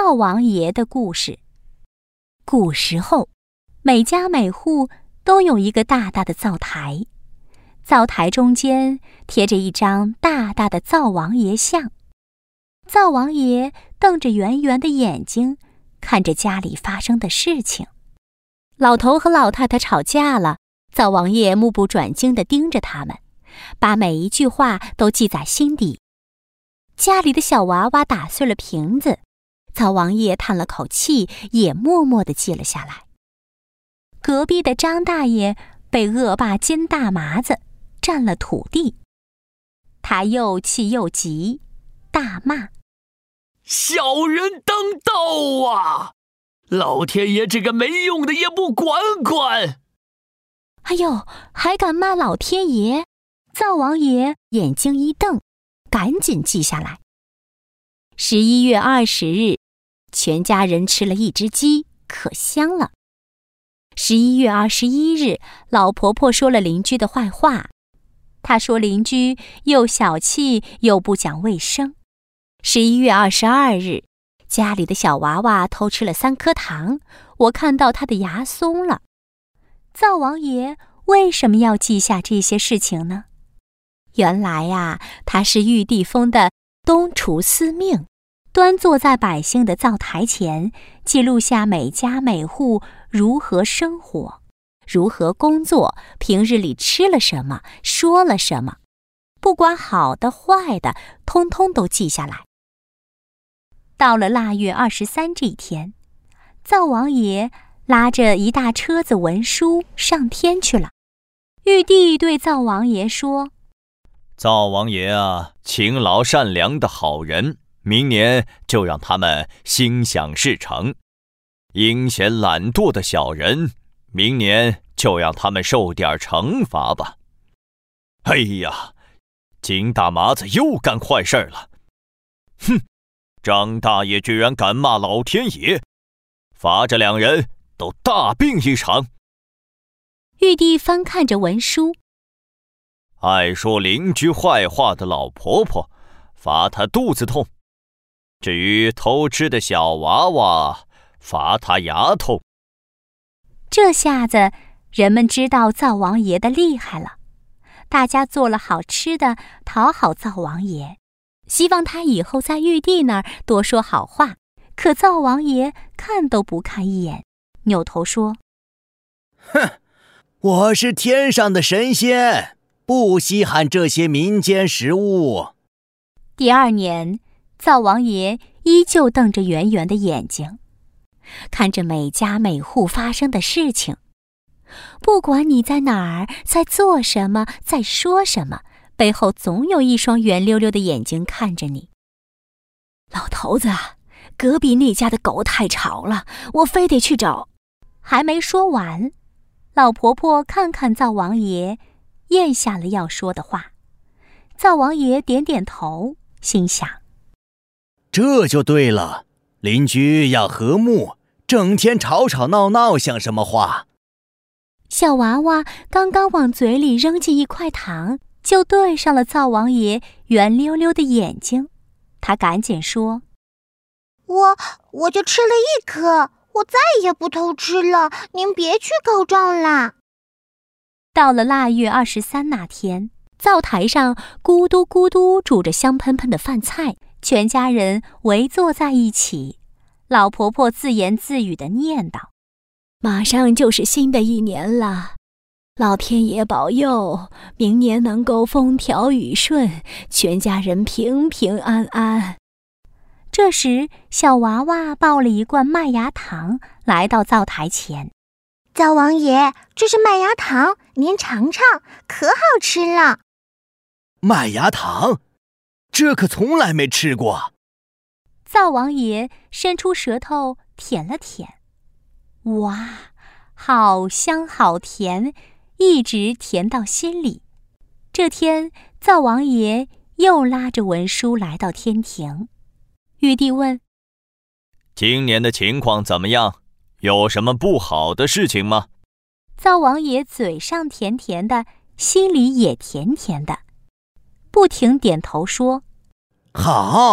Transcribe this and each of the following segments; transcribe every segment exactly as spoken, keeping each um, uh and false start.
灶王爷的故事。古时候，每家每户都有一个大大的灶台，灶台中间贴着一张大大的灶王爷像。灶王爷瞪着圆圆的眼睛，看着家里发生的事情。老头和老太太吵架了，灶王爷目不转睛地盯着他们，把每一句话都记在心底。家里的小娃娃打碎了瓶子，灶王爷叹了口气，也默默地记了下来。隔壁的张大爷被恶霸金大麻子占了土地，他又气又急，大骂： 小人当道啊！老天爷这个没用的也不管管！ 哎呦，还敢骂老天爷！灶王爷眼睛一瞪，赶紧记下来。十一月二十日，全家人吃了一只鸡，可香了。十一月二十一日，老婆婆说了邻居的坏话，她说邻居又小气又不讲卫生。十一月二十二日，家里的小娃娃偷吃了三颗糖，我看到他的牙松了。灶王爷为什么要记下这些事情呢？原来呀、啊，他是玉帝封的东厨司命，端坐在百姓的灶台前，记录下每家每户如何生活，如何工作，平日里吃了什么，说了什么，不管好的坏的，通通都记下来。到了腊月二十三这一天，灶王爷拉着一大车子文书上天去了。玉帝对灶王爷说： 灶王爷啊，勤劳善良的好人，明年就让他们心想事成；阴险懒惰的小人，明年就让他们受点惩罚吧。哎呀，金大麻子又干坏事了！哼，张大爷居然敢骂老天爷，罚这两人都大病一场。 玉帝翻看着文书， 爱说邻居坏话的老婆婆，罚她肚子痛；至于偷吃的小娃娃，罚她牙痛。 这下子人们知道灶王爷的厉害了，大家做了好吃的讨好灶王爷，希望他以后在玉帝那儿多说好话。可灶王爷看都不看一眼，扭头说： 哼，我是天上的神仙，不稀罕这些民间食物。 第二年，灶王爷依旧瞪着圆圆的眼睛，看着每家每户发生的事情。不管你在哪儿，在做什么，在说什么，背后总有一双圆溜溜的眼睛看着你。老头子，隔壁那家的狗太吵了，我非得去找。还没说完，老婆婆看看灶王爷，咽下了要说的话。灶王爷点点头，心想： 这就对了，邻居要和睦，整天吵吵闹闹像什么话？ 小娃娃刚刚往嘴里扔进一块糖，就对上了灶王爷圆溜溜的眼睛。他赶紧说： 我我就吃了一颗，我再也不偷吃了，您别去告状啦。 到了腊月二十三那天，灶台上咕嘟咕嘟煮着香喷喷的饭菜，全家人围坐在一起。老婆婆自言自语地念叨：马上就是新的一年了，老天爷保佑，明年能够风调雨顺，全家人平平安安。这时，小娃娃抱了一罐麦芽糖来到灶台前。 灶王爷，这是麦芽糖，您尝尝，可好吃了。 麦芽糖？这可从来没吃过。 灶王爷伸出舌头舔了舔，哇，好香好甜，一直甜到心里。这天，灶王爷又拉着文书来到天庭。玉帝问： 今年的情况怎么样？有什么不好的事情吗？ 灶王爷嘴上甜甜的，心里也甜甜的，不停点头说： 好，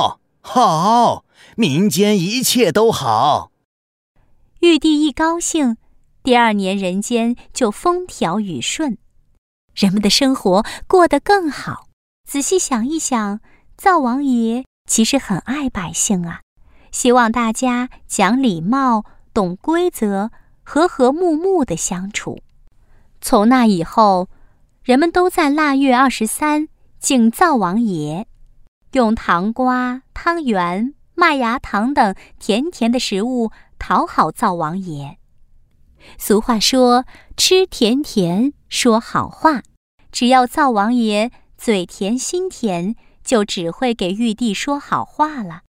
好，民间一切都好。 玉帝一高兴，第二年人间就风调雨顺，人们的生活过得更好。仔细想一想，灶王爷其实很爱百姓啊，希望大家讲礼貌、懂规则，和和睦睦地相处。从那以后，人们都在腊月二十三敬灶王爷，用糖瓜、汤圆、麦芽糖等甜甜的食物讨好灶王爷。俗话说，吃甜甜说好话，只要灶王爷嘴甜心甜，就只会给玉帝说好话了。